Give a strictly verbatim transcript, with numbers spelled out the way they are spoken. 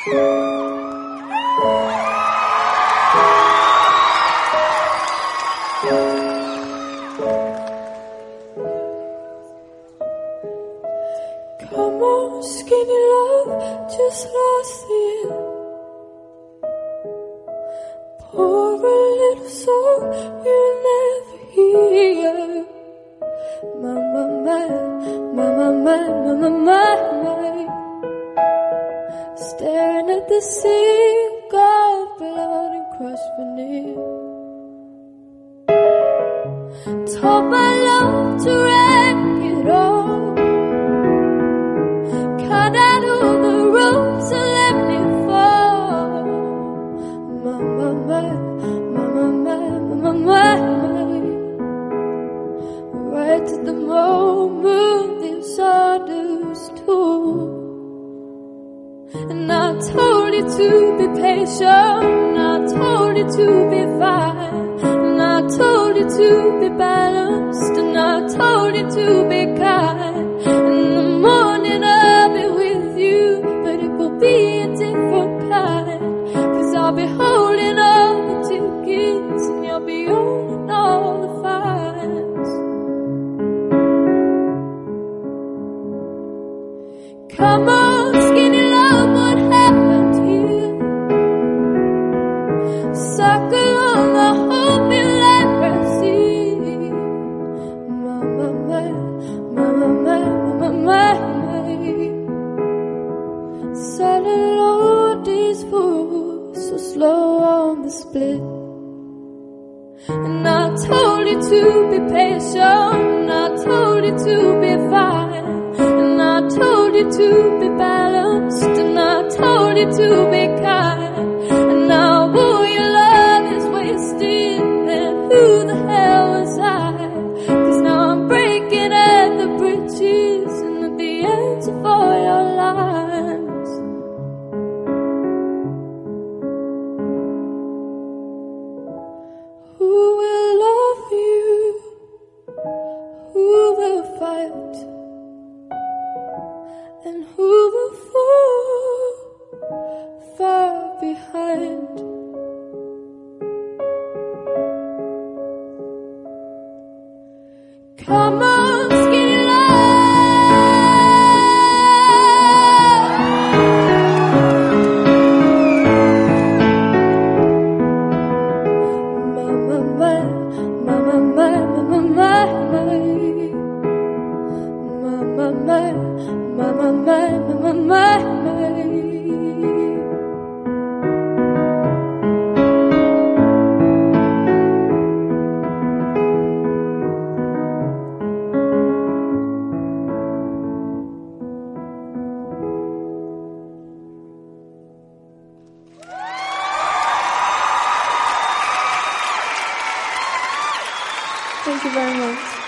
Come on, skinny love, just lost it. Pour a little song you'll never hear. My, my, my, my, my, my, my, my, my. Staring at the sea, got blood and crushed beneath. Taught my love to wreck it all. Cut out all the ropes and let me fall. My, my, my, my, my, my, my, my. Right at the moment the sawdust too. And I told you to be patient, I told you to be fine, and I told you to be balanced, and I told you to be kind. In the morning I'll be with you, but it will be a different kind. Cause I'll be holding all the tickets, and you'll be owning all the fines. Come on, skinny love, what happened here? Circle on the hope you'll never see. My, my, my, my, my, my, my, my. Silent Lord, these fools so slow on the split. And I told you to be patient, I told you to be fine, and I told you to be balanced, and I told you to be kind. And now all your love is wasted, and who the hell was I? Cause now I'm breaking at the bridges and at the ends of all your lines. Who will love you? Who will fight? And who will fall far behind? Come on, skinny love. My, my, my, my, my, my, my, my, my, my, my. My, my, my, my, my, my. Thank you very much.